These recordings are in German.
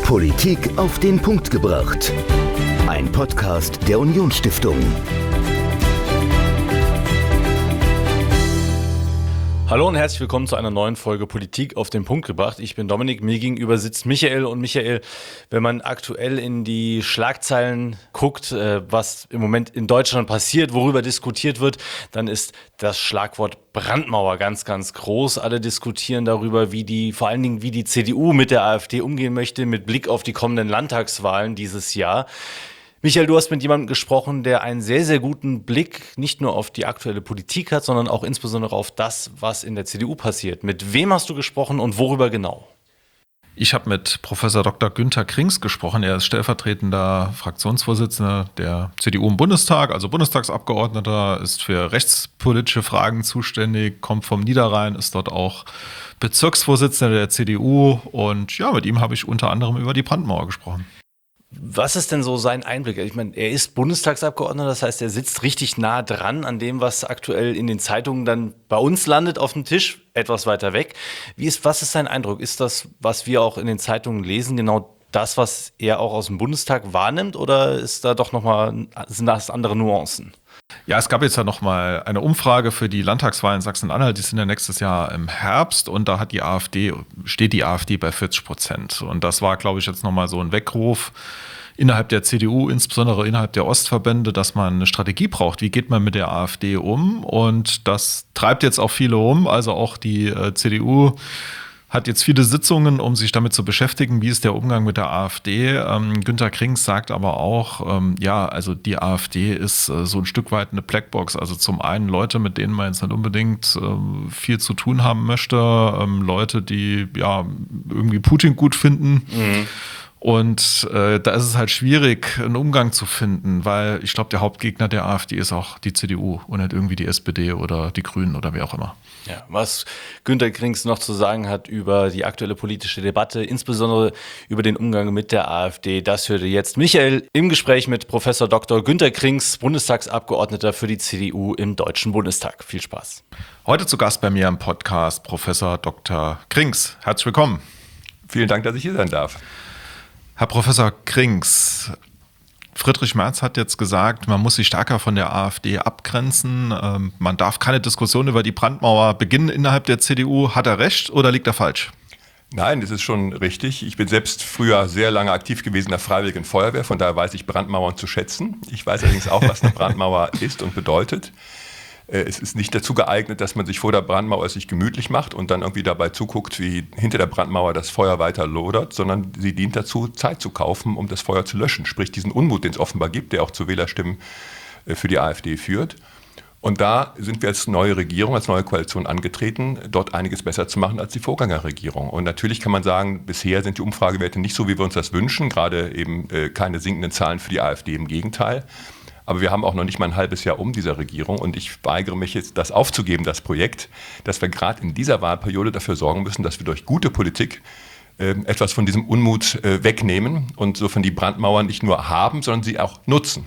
Politik auf den Punkt gebracht. Ein Podcast der Unionsstiftung. Hallo und herzlich willkommen zu einer neuen Folge Politik auf den Punkt gebracht. Ich bin Dominik, mir gegenüber sitzt Michael. Und Michael, wenn man aktuell in die Schlagzeilen guckt, was im Moment in Deutschland passiert, worüber diskutiert wird, dann ist das Schlagwort Brandmauer ganz, ganz groß. Alle diskutieren darüber, vor allen Dingen wie die CDU mit der AfD umgehen möchte, mit Blick auf die kommenden Landtagswahlen dieses Jahr. Michael, du hast mit jemandem gesprochen, der einen sehr, sehr guten Blick nicht nur auf die aktuelle Politik hat, sondern auch insbesondere auf das, was in der CDU passiert. Mit wem hast du gesprochen und worüber genau? Ich habe mit Professor Dr. Günter Krings gesprochen. Er ist stellvertretender Fraktionsvorsitzender der CDU im Bundestag, also Bundestagsabgeordneter, ist für rechtspolitische Fragen zuständig, kommt vom Niederrhein, ist dort auch Bezirksvorsitzender der CDU. Und ja, mit ihm habe ich unter anderem über die Brandmauer gesprochen. Was ist denn so sein Einblick? Ich meine, er ist Bundestagsabgeordneter, das heißt, er sitzt richtig nah dran an dem, was aktuell in den Zeitungen dann bei uns landet auf dem Tisch, etwas weiter weg. Was ist sein Eindruck? Ist das, was wir auch in den Zeitungen lesen, genau das, was er auch aus dem Bundestag wahrnimmt, oder ist da doch sind das andere Nuancen? Ja, es gab jetzt ja nochmal eine Umfrage für die Landtagswahlen in Sachsen-Anhalt, die sind ja nächstes Jahr im Herbst, und da steht die AfD bei 40%. Und das war, glaube ich, jetzt nochmal so ein Weckruf innerhalb der CDU, insbesondere innerhalb der Ostverbände, dass man eine Strategie braucht. Wie geht man mit der AfD um? Und das treibt jetzt auch viele um, also auch die CDU hat jetzt viele Sitzungen, um sich damit zu beschäftigen, wie ist der Umgang mit der AfD. Günter Krings sagt aber auch, also die AfD ist so ein Stück weit eine Blackbox. Also zum einen Leute, mit denen man jetzt nicht unbedingt viel zu tun haben möchte, Leute, die irgendwie Putin gut finden. Mhm. Und da ist es halt schwierig, einen Umgang zu finden, weil ich glaube, der Hauptgegner der AfD ist auch die CDU und nicht irgendwie die SPD oder die Grünen oder wer auch immer. Ja, was Günter Krings noch zu sagen hat über die aktuelle politische Debatte, insbesondere über den Umgang mit der AfD, das hörte jetzt Michael im Gespräch mit Professor Dr. Günter Krings, Bundestagsabgeordneter für die CDU im Deutschen Bundestag. Viel Spaß. Heute zu Gast bei mir im Podcast Professor Dr. Krings. Herzlich willkommen. Vielen Dank, dass ich hier sein darf. Herr Professor Krings, Friedrich Merz hat jetzt gesagt, man muss sich stärker von der AfD abgrenzen. Man darf keine Diskussion über die Brandmauer beginnen innerhalb der CDU. Hat er recht oder liegt er falsch? Nein, das ist schon richtig. Ich bin selbst früher sehr lange aktiv gewesen in der Freiwilligen Feuerwehr. Von daher weiß ich Brandmauern zu schätzen. Ich weiß allerdings auch, was eine Brandmauer ist und bedeutet. Es ist nicht dazu geeignet, dass man sich vor der Brandmauer gemütlich macht und dann irgendwie dabei zuguckt, wie hinter der Brandmauer das Feuer weiter lodert, sondern sie dient dazu, Zeit zu kaufen, um das Feuer zu löschen. Sprich, diesen Unmut, den es offenbar gibt, der auch zu Wählerstimmen für die AfD führt. Und da sind wir als neue Regierung, als neue Koalition angetreten, dort einiges besser zu machen als die Vorgängerregierung. Und natürlich kann man sagen, bisher sind die Umfragewerte nicht so, wie wir uns das wünschen, gerade eben keine sinkenden Zahlen für die AfD, im Gegenteil. Aber wir haben auch noch nicht mal ein halbes Jahr um dieser Regierung, und ich weigere mich jetzt, das aufzugeben, das Projekt, dass wir gerade in dieser Wahlperiode dafür sorgen müssen, dass wir durch gute Politik etwas von diesem Unmut wegnehmen und so von die Brandmauern nicht nur haben, sondern sie auch nutzen.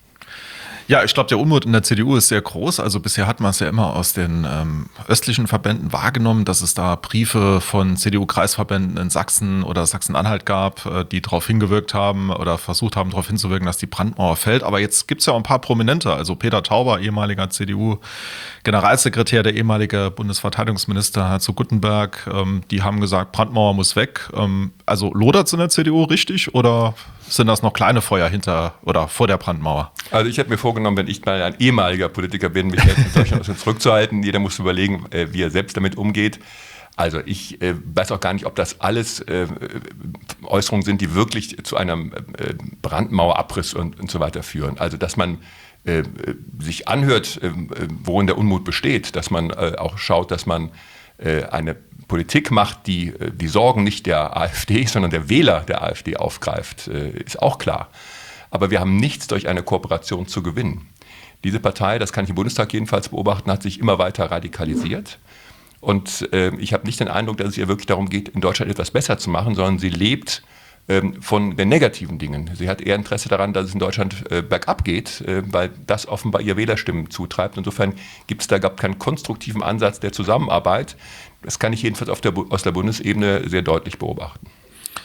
Ja, ich glaube, der Unmut in der CDU ist sehr groß. Also bisher hat man es ja immer aus den östlichen Verbänden wahrgenommen, dass es da Briefe von CDU-Kreisverbänden in Sachsen oder Sachsen-Anhalt gab, die darauf hingewirkt haben oder versucht haben, darauf hinzuwirken, dass die Brandmauer fällt. Aber jetzt gibt es ja auch ein paar Prominente. Also Peter Tauber, ehemaliger CDU-Generalsekretär, der ehemalige Bundesverteidigungsminister Herzog Guttenberg, die haben gesagt, Brandmauer muss weg. Also lodert es in der CDU richtig, oder sind das noch kleine Feuer hinter oder vor der Brandmauer? Also ich habe mir vorgenommen, wenn ich mal ein ehemaliger Politiker bin, mich jetzt in Deutschland zurückzuhalten. Jeder muss überlegen, wie er selbst damit umgeht. Also ich weiß auch gar nicht, ob das alles Äußerungen sind, die wirklich zu einem Brandmauerabriss und so weiter führen. Also dass man sich anhört, worin der Unmut besteht, dass man auch schaut, dass man eine Politik macht, die die Sorgen nicht der AfD, sondern der Wähler der AfD aufgreift, ist auch klar. Aber wir haben nichts durch eine Kooperation zu gewinnen. Diese Partei, das kann ich im Bundestag jedenfalls beobachten, hat sich immer weiter radikalisiert. Und ich habe nicht den Eindruck, dass es ihr wirklich darum geht, in Deutschland etwas besser zu machen, sondern sie lebt von den negativen Dingen. Sie hat eher Interesse daran, dass es in Deutschland bergab geht, weil das offenbar ihr Wählerstimmen zutreibt. Insofern gibt es da keinen konstruktiven Ansatz der Zusammenarbeit. Das kann ich jedenfalls aus der Bundesebene sehr deutlich beobachten.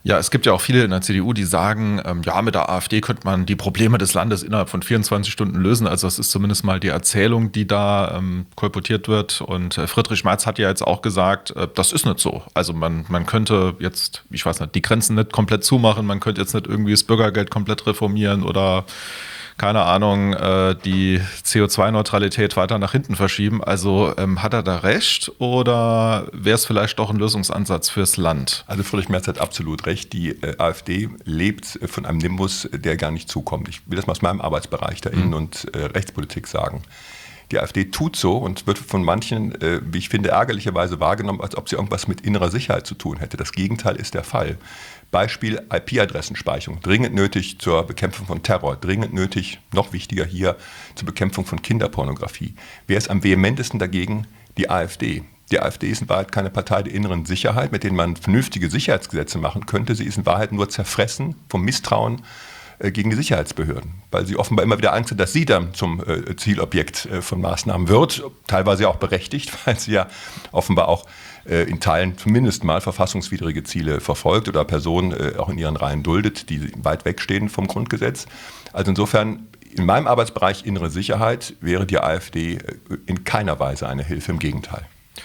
Ja, es gibt ja auch viele in der CDU, die sagen, ja, mit der AfD könnte man die Probleme des Landes innerhalb von 24 Stunden lösen. Also das ist zumindest mal die Erzählung, die da kolportiert wird. Und Friedrich Merz hat ja jetzt auch gesagt, das ist nicht so. Also man könnte jetzt, ich weiß nicht, die Grenzen nicht komplett zumachen, man könnte jetzt nicht irgendwie das Bürgergeld komplett reformieren oder keine Ahnung, die CO2-Neutralität weiter nach hinten verschieben. Also hat er da recht oder wäre es vielleicht doch ein Lösungsansatz fürs Land? Also Friedrich Merz hat absolut recht. Die AfD lebt von einem Nimbus, der gar nicht zukommt. Ich will das mal aus meinem Arbeitsbereich der Innen- und Rechtspolitik sagen. Die AfD tut so und wird von manchen, wie ich finde, ärgerlicherweise wahrgenommen, als ob sie irgendwas mit innerer Sicherheit zu tun hätte. Das Gegenteil ist der Fall. Beispiel IP-Adressenspeicherung, dringend nötig zur Bekämpfung von Terror, dringend nötig, noch wichtiger hier, zur Bekämpfung von Kinderpornografie. Wer ist am vehementesten dagegen? Die AfD. Die AfD ist in Wahrheit keine Partei der inneren Sicherheit, mit denen man vernünftige Sicherheitsgesetze machen könnte. Sie ist in Wahrheit nur zerfressen vom Misstrauen gegen die Sicherheitsbehörden, weil sie offenbar immer wieder Angst hat, dass sie dann zum Zielobjekt von Maßnahmen wird, teilweise auch berechtigt, weil sie ja offenbar auch in Teilen zumindest mal verfassungswidrige Ziele verfolgt oder Personen auch in ihren Reihen duldet, die weit wegstehen vom Grundgesetz. Also insofern, in meinem Arbeitsbereich innere Sicherheit wäre die AfD in keiner Weise eine Hilfe, im Gegenteil.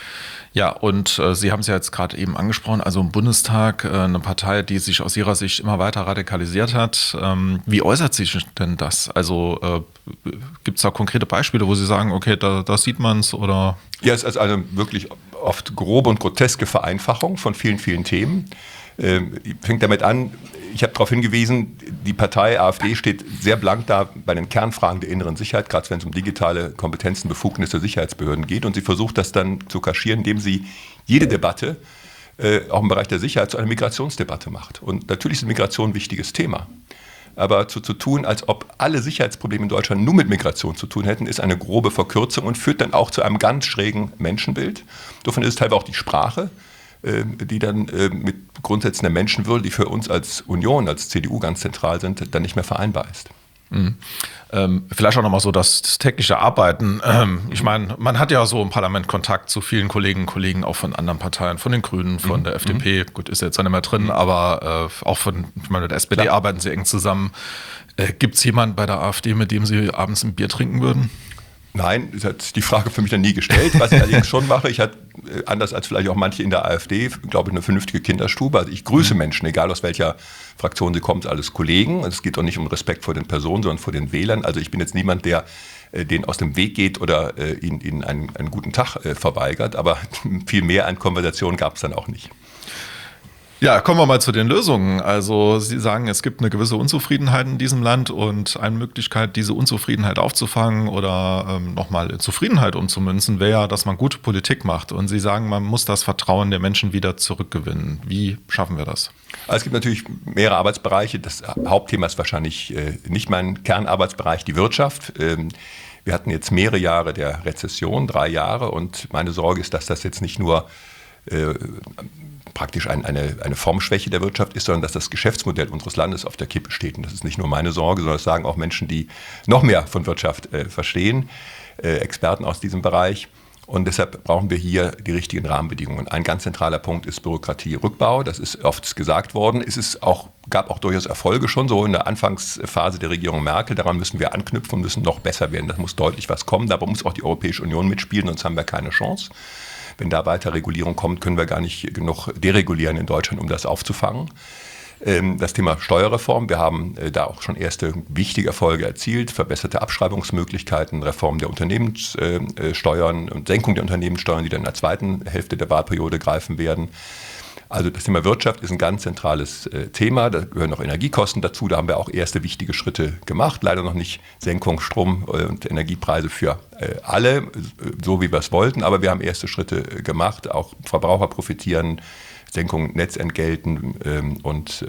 Ja, und Sie haben es ja jetzt gerade eben angesprochen, also im Bundestag eine Partei, die sich aus Ihrer Sicht immer weiter radikalisiert hat. Wie äußert sich denn das? Also gibt es da konkrete Beispiele, wo Sie sagen, okay, da sieht man es oder? Ja, es ist also wirklich oft grobe und groteske Vereinfachung von vielen, vielen Themen. Fängt damit an, ich habe darauf hingewiesen, die Partei AfD steht sehr blank da bei den Kernfragen der inneren Sicherheit, gerade wenn es um digitale Kompetenzen, Befugnisse der Sicherheitsbehörden geht. Und sie versucht das dann zu kaschieren, indem sie jede Debatte, auch im Bereich der Sicherheit, zu einer Migrationsdebatte macht. Und natürlich ist Migration ein wichtiges Thema. Aber zu tun, als ob alle Sicherheitsprobleme in Deutschland nur mit Migration zu tun hätten, ist eine grobe Verkürzung und führt dann auch zu einem ganz schrägen Menschenbild. Insofern ist es teilweise auch die Sprache, die dann mit Grundsätzen der Menschenwürde, die für uns als Union, als CDU ganz zentral sind, dann nicht mehr vereinbar ist. Mhm. Vielleicht auch nochmal so das tägliche Arbeiten. Ich meine, man hat ja so im Parlament Kontakt zu vielen Kolleginnen und Kollegen, auch von anderen Parteien, von den Grünen, von der FDP. Gut, ist ja jetzt nicht mehr drin, aber auch ich meine, der SPD arbeiten Sie eng zusammen. Gibt es jemanden bei der AfD, mit dem Sie abends ein Bier trinken würden? Nein, das hat die Frage für mich dann nie gestellt. Was ich allerdings schon mache, ich hatte, anders als vielleicht auch manche in der AfD, glaube ich, eine vernünftige Kinderstube. Also ich grüße Menschen, egal aus welcher Fraktion sie kommt, alles Kollegen. Es geht auch nicht um Respekt vor den Personen, sondern vor den Wählern. Also ich bin jetzt niemand, der denen aus dem Weg geht oder ihnen einen guten Tag verweigert. Aber viel mehr an Konversationen gab es dann auch nicht. Ja, kommen wir mal zu den Lösungen. Also Sie sagen, es gibt eine gewisse Unzufriedenheit in diesem Land und eine Möglichkeit, diese Unzufriedenheit aufzufangen oder nochmal in Zufriedenheit umzumünzen, wäre ja, dass man gute Politik macht. Und Sie sagen, man muss das Vertrauen der Menschen wieder zurückgewinnen. Wie schaffen wir das? Also es gibt natürlich mehrere Arbeitsbereiche. Das Hauptthema ist wahrscheinlich nicht mein Kernarbeitsbereich, die Wirtschaft. Wir hatten jetzt mehrere Jahre der Rezession, 3 Jahre. Und meine Sorge ist, dass das jetzt nicht nur praktisch eine Formschwäche der Wirtschaft ist, sondern dass das Geschäftsmodell unseres Landes auf der Kippe steht. Und das ist nicht nur meine Sorge, sondern das sagen auch Menschen, die noch mehr von Wirtschaft verstehen, Experten aus diesem Bereich. Und deshalb brauchen wir hier die richtigen Rahmenbedingungen. Ein ganz zentraler Punkt ist Bürokratierückbau. Das ist oft gesagt worden. Gab auch durchaus Erfolge schon, so in der Anfangsphase der Regierung Merkel. Daran müssen wir anknüpfen und müssen noch besser werden. Da muss deutlich was kommen. Dabei muss auch die Europäische Union mitspielen, sonst haben wir keine Chance. Wenn da weiter Regulierung kommt, können wir gar nicht genug deregulieren in Deutschland, um das aufzufangen. Das Thema Steuerreform, wir haben da auch schon erste wichtige Erfolge erzielt, verbesserte Abschreibungsmöglichkeiten, Reform der Unternehmenssteuern und Senkung der Unternehmenssteuern, die dann in der zweiten Hälfte der Wahlperiode greifen werden. Also das Thema Wirtschaft ist ein ganz zentrales Thema, da gehören noch Energiekosten dazu, da haben wir auch erste wichtige Schritte gemacht, leider noch nicht Senkung Strom- und Energiepreise für alle, so wie wir es wollten, aber wir haben erste Schritte gemacht, auch Verbraucher profitieren, Senkung Netzentgelten und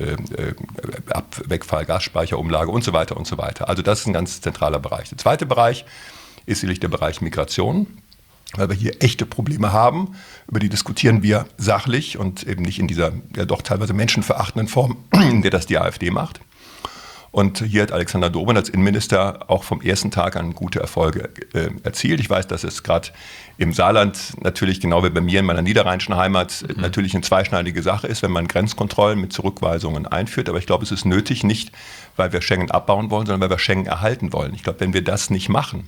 Wegfall Gasspeicherumlage und so weiter und so weiter. Also das ist ein ganz zentraler Bereich. Der zweite Bereich ist sicherlich der Bereich Migration, weil wir hier echte Probleme haben, über die diskutieren wir sachlich und eben nicht in dieser ja doch teilweise menschenverachtenden Form, in der das die AfD macht. Und hier hat Alexander Dobrindt als Innenminister auch vom ersten Tag an gute Erfolge erzielt. Ich weiß, dass es gerade im Saarland natürlich, genau wie bei mir in meiner niederrheinischen Heimat, natürlich eine zweischneidige Sache ist, wenn man Grenzkontrollen mit Zurückweisungen einführt. Aber ich glaube, es ist nötig, nicht weil wir Schengen abbauen wollen, sondern weil wir Schengen erhalten wollen. Ich glaube, wenn wir das nicht machen,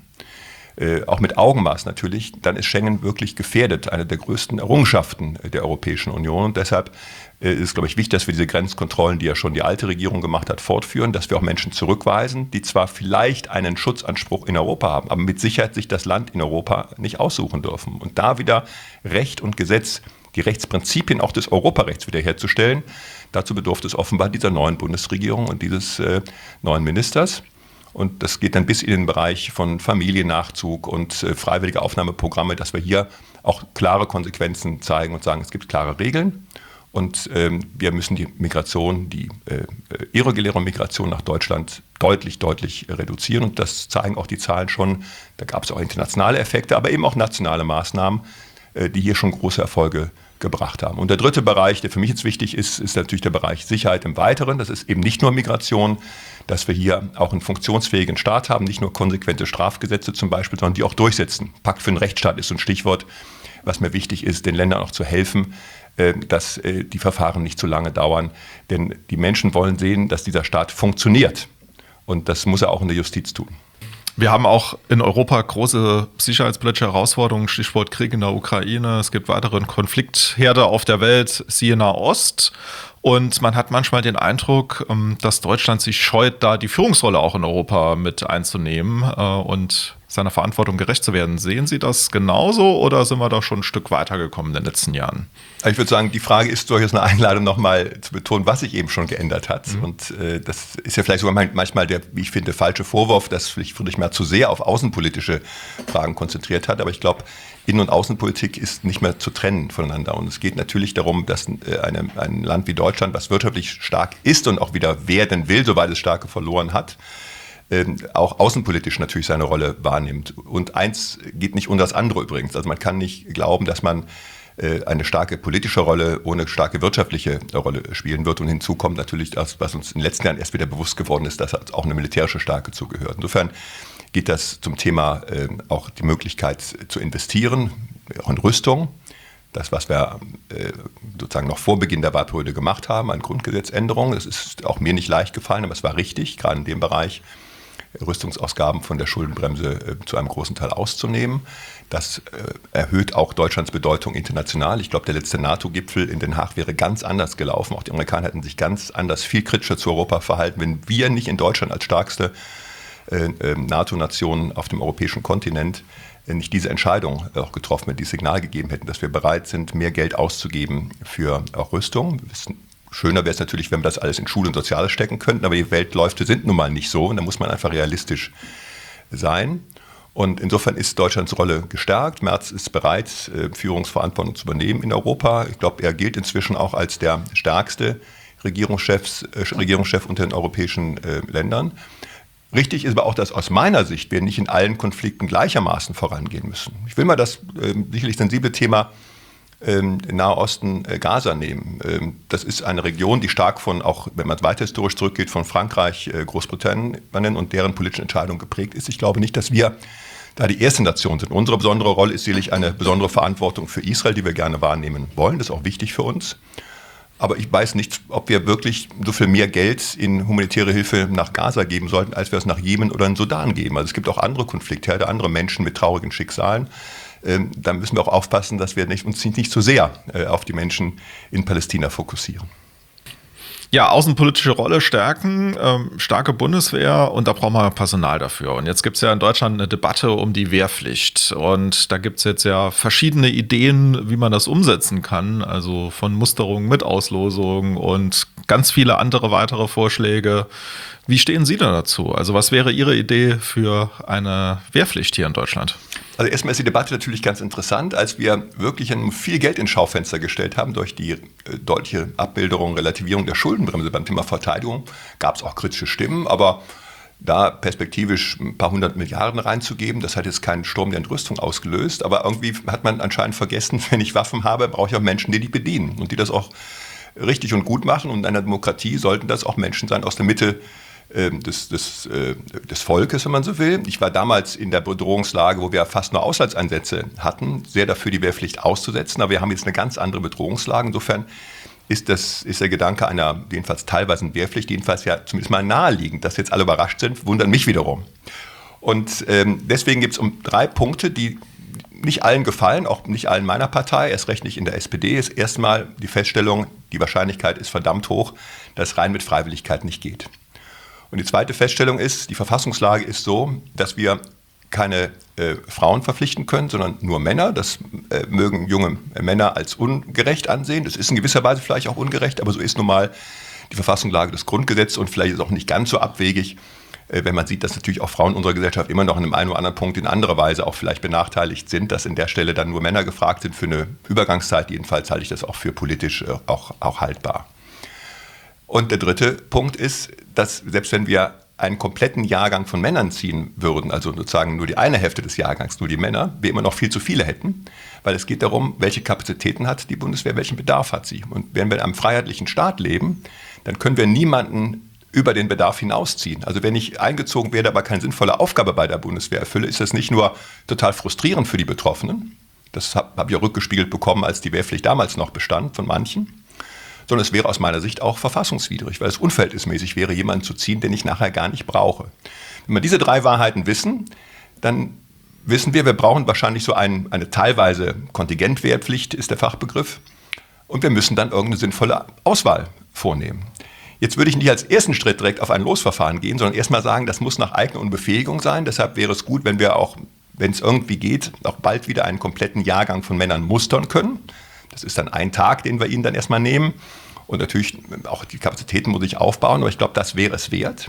auch mit Augenmaß natürlich, dann ist Schengen wirklich gefährdet, eine der größten Errungenschaften der Europäischen Union. Und deshalb ist es, glaube ich, wichtig, dass wir diese Grenzkontrollen, die ja schon die alte Regierung gemacht hat, fortführen, dass wir auch Menschen zurückweisen, die zwar vielleicht einen Schutzanspruch in Europa haben, aber mit Sicherheit sich das Land in Europa nicht aussuchen dürfen. Und da wieder Recht und Gesetz, die Rechtsprinzipien auch des Europarechts wiederherzustellen, dazu bedurfte es offenbar dieser neuen Bundesregierung und dieses neuen Ministers. Und das geht dann bis in den Bereich von Familiennachzug und freiwillige Aufnahmeprogramme, dass wir hier auch klare Konsequenzen zeigen und sagen, es gibt klare Regeln. Und wir müssen die Migration, die irreguläre Migration nach Deutschland deutlich reduzieren. Und das zeigen auch die Zahlen schon. Da gab es auch internationale Effekte, aber eben auch nationale Maßnahmen, die hier schon große Erfolge gebracht haben. Und der dritte Bereich, der für mich jetzt wichtig ist, ist natürlich der Bereich Sicherheit im Weiteren. Das ist eben nicht nur Migration, dass wir hier auch einen funktionsfähigen Staat haben, nicht nur konsequente Strafgesetze zum Beispiel, sondern die auch durchsetzen. Pakt für den Rechtsstaat ist so ein Stichwort, was mir wichtig ist, den Ländern auch zu helfen, dass die Verfahren nicht zu lange dauern. Denn die Menschen wollen sehen, dass dieser Staat funktioniert. Und das muss er auch in der Justiz tun. Wir haben auch in Europa große sicherheitspolitische Herausforderungen, Stichwort Krieg in der Ukraine. Es gibt weitere Konfliktherde auf der Welt, siehe Nahost. Und man hat manchmal den Eindruck, dass Deutschland sich scheut, da die Führungsrolle auch in Europa mit einzunehmen und seiner Verantwortung gerecht zu werden. Sehen Sie das genauso oder sind wir da schon ein Stück weitergekommen in den letzten Jahren? Ich würde sagen, die Frage ist durchaus eine Einladung, nochmal zu betonen, was sich eben schon geändert hat. Und das ist ja vielleicht sogar manchmal der, wie ich finde, falsche Vorwurf, dass vielleicht Friedrich Merz zu sehr auf außenpolitische Fragen konzentriert hat. Aber ich glaube, Innen- und Außenpolitik ist nicht mehr zu trennen voneinander. Und es geht natürlich darum, dass ein Land wie Deutschland, was wirtschaftlich stark ist und auch wieder werden will, soweit es Starke verloren hat, auch außenpolitisch natürlich seine Rolle wahrnimmt. Und eins geht nicht unter das andere übrigens. Also man kann nicht glauben, dass man eine starke politische Rolle ohne starke wirtschaftliche Rolle spielen wird. Und hinzu kommt natürlich das, was uns in den letzten Jahren erst wieder bewusst geworden ist, dass auch eine militärische Stärke zugehört. Insofern geht das zum Thema auch die Möglichkeit zu investieren, auch in Rüstung. Das, was wir sozusagen noch vor Beginn der Wahlperiode gemacht haben, an Grundgesetzänderungen, das ist auch mir nicht leicht gefallen, aber es war richtig, gerade in dem Bereich Rüstungsausgaben von der Schuldenbremse zu einem großen Teil auszunehmen. Das erhöht auch Deutschlands Bedeutung international. Ich glaube, der letzte NATO-Gipfel in Den Haag wäre ganz anders gelaufen. Auch die Amerikaner hätten sich ganz anders, viel kritischer zu Europa verhalten, wenn wir nicht in Deutschland als stärkste NATO-Nation auf dem europäischen Kontinent nicht diese Entscheidung auch getroffen hätten, dieses Signal gegeben hätten, dass wir bereit sind, mehr Geld auszugeben für auch Rüstung. Schöner wäre es natürlich, wenn wir das alles in Schule und Soziales stecken könnten, aber die Weltläufe sind nun mal nicht so und da muss man einfach realistisch sein. Und insofern ist Deutschlands Rolle gestärkt. Merz ist bereit, Führungsverantwortung zu übernehmen in Europa. Ich glaube, er gilt inzwischen auch als der stärkste Regierungschef unter den europäischen Ländern. Richtig ist aber auch, dass aus meiner Sicht wir nicht in allen Konflikten gleichermaßen vorangehen müssen. Ich will mal das sicherlich sensible Thema Nahe Osten, Gaza nehmen. Das ist eine Region, die stark von, auch wenn man weiter historisch zurückgeht, von Frankreich, Großbritannien und deren politischen Entscheidungen geprägt ist. Ich glaube nicht, dass wir da die erste Nation sind. Unsere besondere Rolle ist sicherlich eine besondere Verantwortung für Israel, die wir gerne wahrnehmen wollen. Das ist auch wichtig für uns. Aber ich weiß nicht, ob wir wirklich so viel mehr Geld in humanitäre Hilfe nach Gaza geben sollten, als wir es nach Jemen oder in Sudan geben. Also es gibt auch andere Konfliktherde, andere Menschen mit traurigen Schicksalen. Da müssen wir auch aufpassen, dass wir uns nicht zu sehr auf die Menschen in Palästina fokussieren. Ja, außenpolitische Rolle stärken, starke Bundeswehr und da brauchen wir Personal dafür. Und jetzt gibt es ja in Deutschland eine Debatte um die Wehrpflicht und da gibt es jetzt ja verschiedene Ideen, wie man das umsetzen kann, also von Musterung mit Auslosung und ganz viele andere weitere Vorschläge. Wie stehen Sie da dazu? Also was wäre Ihre Idee für eine Wehrpflicht hier in Deutschland? Also erstmal ist die Debatte natürlich ganz interessant, als wir wirklich viel Geld ins Schaufenster gestellt haben durch die deutliche Abbildung, Relativierung der Schuldenbremse beim Thema Verteidigung, gab es auch kritische Stimmen, aber da perspektivisch ein paar 100 Milliarden reinzugeben, das hat jetzt keinen Sturm der Entrüstung ausgelöst, aber irgendwie hat man anscheinend vergessen, wenn ich Waffen habe, brauche ich auch Menschen, die bedienen und die das auch richtig und gut machen und in einer Demokratie sollten das auch Menschen sein aus der Mitte des Volkes, wenn man so will. Ich war damals in der Bedrohungslage, wo wir fast nur Auslandseinsätze hatten, sehr dafür, die Wehrpflicht auszusetzen. Aber wir haben jetzt eine ganz andere Bedrohungslage. Insofern ist der Gedanke einer jedenfalls teilweise Wehrpflicht jedenfalls ja zumindest mal naheliegend. Dass jetzt alle überrascht sind, wundert mich wiederum. Und deswegen gibt es 3 Punkte, die nicht allen gefallen, auch nicht allen meiner Partei, erst recht nicht in der SPD, ist erstmal die Feststellung, die Wahrscheinlichkeit ist verdammt hoch, dass es rein mit Freiwilligkeit nicht geht. Und die zweite Feststellung ist, die Verfassungslage ist so, dass wir keine Frauen verpflichten können, sondern nur Männer. Das mögen junge Männer als ungerecht ansehen. Das ist in gewisser Weise vielleicht auch ungerecht, aber so ist nun mal die Verfassungslage des Grundgesetzes und vielleicht ist es auch nicht ganz so abwegig, wenn man sieht, dass natürlich auch Frauen unserer Gesellschaft immer noch in einem einen oder anderen Punkt in anderer Weise auch vielleicht benachteiligt sind, dass in der Stelle dann nur Männer gefragt sind für eine Übergangszeit. Jedenfalls halte ich das auch für politisch auch haltbar. Und der dritte Punkt ist, dass selbst wenn wir einen kompletten Jahrgang von Männern ziehen würden, also sozusagen nur die eine Hälfte des Jahrgangs, nur die Männer, wir immer noch viel zu viele hätten, weil es geht darum, welche Kapazitäten hat die Bundeswehr, welchen Bedarf hat sie. Und wenn wir in einem freiheitlichen Staat leben, dann können wir niemanden über den Bedarf hinausziehen. Also wenn ich eingezogen werde, aber keine sinnvolle Aufgabe bei der Bundeswehr erfülle, ist das nicht nur total frustrierend für die Betroffenen, das habe ich auch rückgespiegelt bekommen, als die Wehrpflicht damals noch bestand von manchen, sondern es wäre aus meiner Sicht auch verfassungswidrig, weil es unverhältnismäßig wäre, jemanden zu ziehen, den ich nachher gar nicht brauche. Wenn wir diese 3 Wahrheiten wissen, dann wissen wir brauchen wahrscheinlich so eine teilweise Kontingentwehrpflicht, ist der Fachbegriff, und wir müssen dann irgendeine sinnvolle Auswahl vornehmen. Jetzt würde ich nicht als ersten Schritt direkt auf ein Losverfahren gehen, sondern erstmal sagen, das muss nach Eignung und Befähigung sein. Deshalb wäre es gut, wenn wir auch, wenn es irgendwie geht, auch bald wieder einen kompletten Jahrgang von Männern mustern können. Das ist dann ein Tag, den wir ihnen dann erstmal nehmen. Und natürlich auch die Kapazitäten muss ich aufbauen, aber ich glaube, das wäre es wert.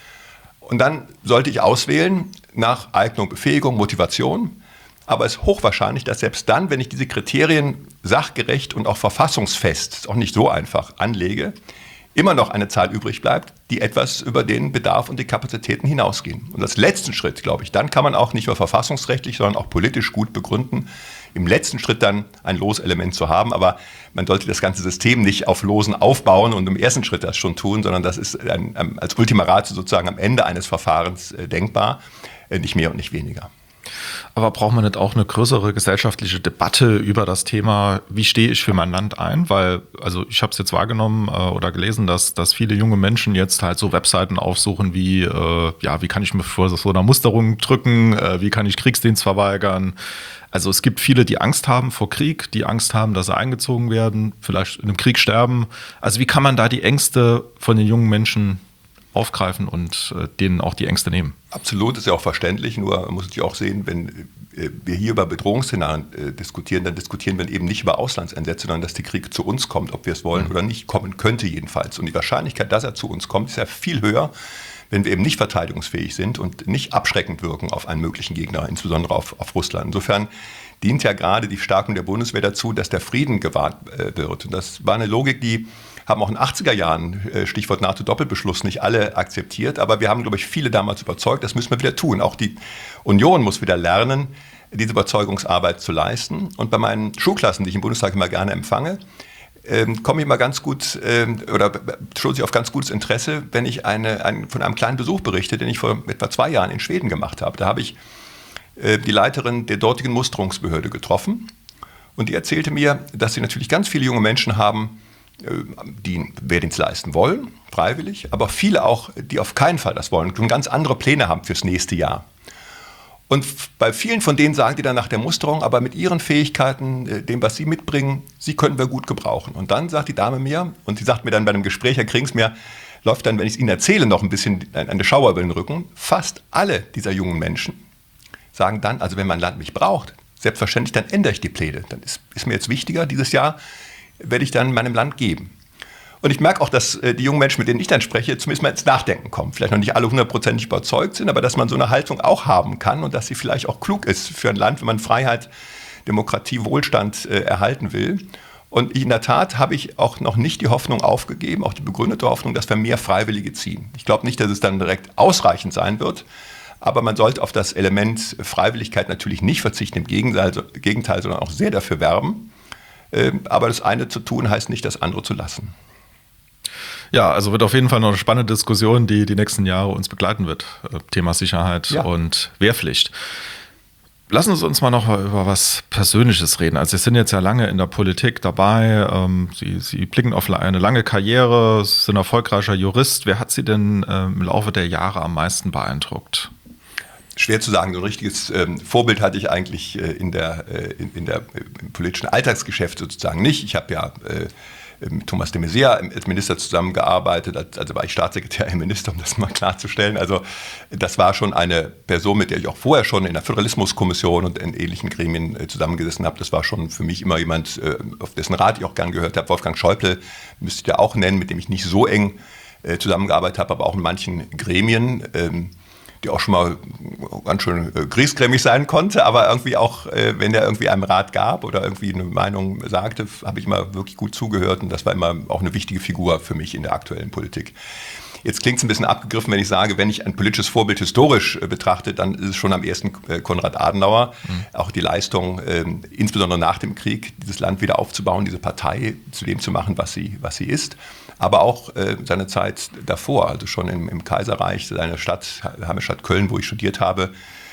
Und dann sollte ich auswählen nach Eignung, Befähigung, Motivation. Aber es ist hochwahrscheinlich, dass selbst dann, wenn ich diese Kriterien sachgerecht und auch verfassungsfest, ist auch nicht so einfach, anlege, immer noch eine Zahl übrig bleibt, die etwas über den Bedarf und die Kapazitäten hinausgehen. Und als letzten Schritt, glaube ich, dann kann man auch nicht nur verfassungsrechtlich, sondern auch politisch gut begründen, im letzten Schritt dann ein Loselement zu haben. Aber man sollte das ganze System nicht auf Losen aufbauen und im ersten Schritt das schon tun, sondern das ist als Ultima Ratio sozusagen am Ende eines Verfahrens denkbar, nicht mehr und nicht weniger. Aber braucht man nicht auch eine größere gesellschaftliche Debatte über das Thema, wie stehe ich für mein Land ein? Weil, also ich habe es jetzt wahrgenommen oder gelesen, dass viele junge Menschen jetzt halt so Webseiten aufsuchen wie, wie kann ich mir vor so einer Musterung drücken, wie kann ich Kriegsdienst verweigern? Also es gibt viele, die Angst haben vor Krieg, die Angst haben, dass sie eingezogen werden, vielleicht in einem Krieg sterben. Also wie kann man da die Ängste von den jungen Menschen aufgreifen und denen auch die Ängste nehmen? Absolut, ist ja auch verständlich, nur man muss natürlich auch sehen, wenn wir hier über Bedrohungsszenarien diskutieren, dann diskutieren wir eben nicht über Auslandseinsätze, sondern dass der Krieg zu uns kommt, ob wir es wollen oder nicht, kommen könnte jedenfalls. Und die Wahrscheinlichkeit, dass er zu uns kommt, ist ja viel höher, wenn wir eben nicht verteidigungsfähig sind und nicht abschreckend wirken auf einen möglichen Gegner, insbesondere auf Russland. Insofern dient ja gerade die Stärkung der Bundeswehr dazu, dass der Frieden gewahrt wird. Und das war eine Logik, die haben auch in den 80er Jahren, Stichwort NATO-Doppelbeschluss, nicht alle akzeptiert. Aber wir haben, glaube ich, viele damals überzeugt, das müssen wir wieder tun. Auch die Union muss wieder lernen, diese Überzeugungsarbeit zu leisten. Und bei meinen Schulklassen, die ich im Bundestag immer gerne empfange, komme ich immer ganz gut oder stoße ich auf ganz gutes Interesse, wenn ich von einem kleinen Besuch berichte, den ich vor etwa 2 Jahren in Schweden gemacht habe. Da habe ich die Leiterin der dortigen Musterungsbehörde getroffen und die erzählte mir, dass sie natürlich ganz viele junge Menschen haben, die Wehrdienst leisten wollen, freiwillig, aber viele auch, die auf keinen Fall das wollen und ganz andere Pläne haben fürs nächste Jahr. Und bei vielen von denen sagen die dann nach der Musterung, aber mit ihren Fähigkeiten, dem, was sie mitbringen, sie können wir gut gebrauchen. Und dann sagt die Dame mir, und sie sagt mir dann bei einem Gespräch, Herr Krings, mir läuft dann, wenn ich es Ihnen erzähle, noch ein bisschen eine Schauer über den Rücken. Fast alle dieser jungen Menschen sagen dann, also wenn mein Land mich braucht, selbstverständlich, dann ändere ich die Pläne. Dann ist mir jetzt wichtiger, dieses Jahr werde ich dann meinem Land geben. Und ich merke auch, dass die jungen Menschen, mit denen ich dann spreche, zumindest mal ins Nachdenken kommen. Vielleicht noch nicht alle 100% überzeugt sind, aber dass man so eine Haltung auch haben kann und dass sie vielleicht auch klug ist für ein Land, wenn man Freiheit, Demokratie, Wohlstand erhalten will. Und in der Tat habe ich auch noch nicht die Hoffnung aufgegeben, auch die begründete Hoffnung, dass wir mehr Freiwillige ziehen. Ich glaube nicht, dass es dann direkt ausreichend sein wird, aber man sollte auf das Element Freiwilligkeit natürlich nicht verzichten, im Gegenteil, sondern auch sehr dafür werben. Aber das eine zu tun, heißt nicht, das andere zu lassen. Ja, also wird auf jeden Fall noch eine spannende Diskussion, die die nächsten Jahre uns begleiten wird. Thema Sicherheit und Wehrpflicht. Lassen Sie uns mal noch über was Persönliches reden. Also Sie sind jetzt ja lange in der Politik dabei. Sie blicken auf eine lange Karriere, sind erfolgreicher Jurist. Wer hat Sie denn im Laufe der Jahre am meisten beeindruckt? Schwer zu sagen, so ein richtiges Vorbild hatte ich eigentlich im politischen Alltagsgeschäft sozusagen nicht. Ich habe ja mit Thomas de Maizière als Minister zusammengearbeitet, also war ich Staatssekretär im Minister, um das mal klarzustellen. Also das war schon eine Person, mit der ich auch vorher schon in der Föderalismuskommission und in ähnlichen Gremien zusammengesessen habe. Das war schon für mich immer jemand, auf dessen Rat ich auch gern gehört habe. Wolfgang Schäuble müsste ich ja auch nennen, mit dem ich nicht so eng zusammengearbeitet habe, aber auch in manchen Gremien, die auch schon mal ganz schön griesgrämig sein konnte, aber irgendwie auch, wenn der irgendwie einem Rat gab oder irgendwie eine Meinung sagte, habe ich immer wirklich gut zugehört und das war immer auch eine wichtige Figur für mich in der aktuellen Politik. Jetzt klingt es ein bisschen abgegriffen, wenn ich sage, wenn ich ein politisches Vorbild historisch betrachte, dann ist es schon am ersten Konrad Adenauer. Auch die Leistung, insbesondere nach dem Krieg, dieses Land wieder aufzubauen, diese Partei zu dem zu machen, was sie ist. Aber auch seine Zeit davor, also schon im Kaiserreich, seine Stadt, Heimatstadt Köln, wo ich studiert habe,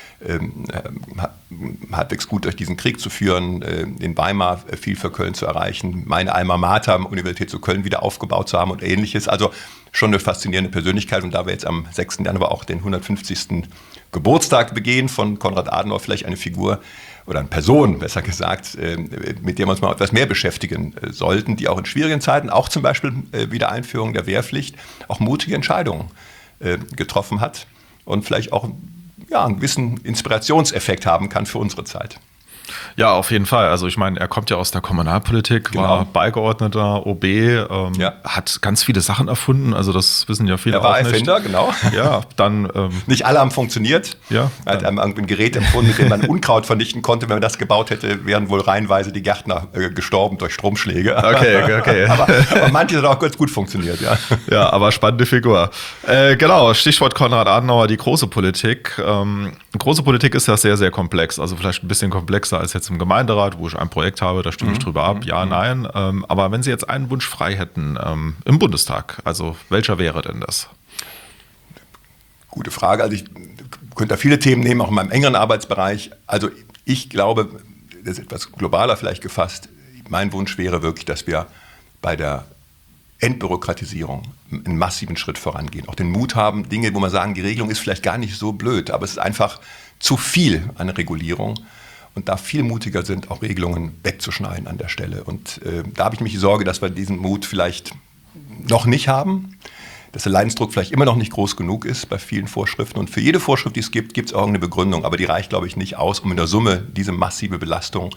halbwegs gut durch diesen Krieg zu führen, in Weimar viel für Köln zu erreichen, meine Alma Mater, Universität zu Köln, wieder aufgebaut zu haben und Ähnliches. Also schon eine faszinierende Persönlichkeit. Und da wir jetzt am 6. Januar auch den 150. Geburtstag begehen von Konrad Adenauer, vielleicht eine Figur oder eine Person, besser gesagt, mit der wir uns mal etwas mehr beschäftigen sollten, die auch in schwierigen Zeiten, auch zum Beispiel Wiedereinführung der Wehrpflicht, auch mutige Entscheidungen getroffen hat und vielleicht auch einen gewissen Inspirationseffekt haben kann für unsere Zeit. Ja, auf jeden Fall. Also ich meine, er kommt ja aus der Kommunalpolitik, war Beigeordneter, OB, hat ganz viele Sachen erfunden. Also das wissen ja viele auch nicht. Er war Erfinder, genau. Ja, dann nicht alle haben funktioniert. Ja, er hat einem irgendwie ein Gerät empfunden, mit dem man Unkraut vernichten konnte. Wenn man das gebaut hätte, wären wohl reihenweise die Gärtner gestorben durch Stromschläge. Okay. aber manche hat auch ganz gut funktioniert, ja. Ja, aber spannende Figur. Genau, Stichwort Konrad Adenauer, die große Politik. Große Politik ist ja sehr, sehr komplex. Also vielleicht ein bisschen komplexer als jetzt im Gemeinderat, wo ich ein Projekt habe, da stimme ich drüber ab, ja, nein. Aber wenn Sie jetzt einen Wunsch frei hätten im Bundestag, also welcher wäre denn das? Gute Frage. Also ich könnte da viele Themen nehmen, auch in meinem engeren Arbeitsbereich. Also ich glaube, das ist etwas globaler vielleicht gefasst. Mein Wunsch wäre wirklich, dass wir bei der Entbürokratisierung einen massiven Schritt vorangehen. Auch den Mut haben, Dinge, wo man sagen, die Regelung ist vielleicht gar nicht so blöd, aber es ist einfach zu viel an Regulierung. Und da viel mutiger sind, auch Regelungen wegzuschneiden an der Stelle. Und da habe ich mich die Sorge, dass wir diesen Mut vielleicht noch nicht haben, dass der Leidensdruck vielleicht immer noch nicht groß genug ist bei vielen Vorschriften. Und für jede Vorschrift, die es gibt, gibt es auch eine Begründung. Aber die reicht, glaube ich, nicht aus, um in der Summe diese massive Belastung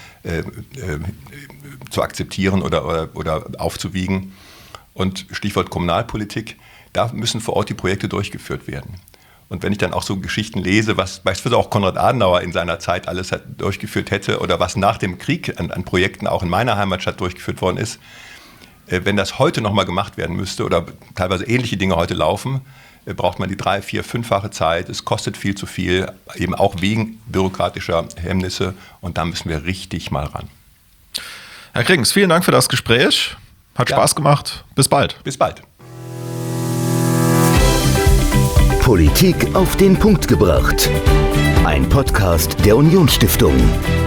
zu akzeptieren oder aufzuwiegen. Und Stichwort Kommunalpolitik, da müssen vor Ort die Projekte durchgeführt werden. Und wenn ich dann auch so Geschichten lese, was beispielsweise auch Konrad Adenauer in seiner Zeit alles durchgeführt hätte oder was nach dem Krieg an Projekten auch in meiner Heimatstadt durchgeführt worden ist, wenn das heute nochmal gemacht werden müsste oder teilweise ähnliche Dinge heute laufen, braucht man die 3-, 4-, 5-fache Zeit. Es kostet viel zu viel, eben auch wegen bürokratischer Hemmnisse. Und da müssen wir richtig mal ran. Herr Krings, vielen Dank für das Gespräch. Hat Spaß gemacht. Bis bald. Bis bald. Politik auf den Punkt gebracht. Ein Podcast der Unionsstiftung.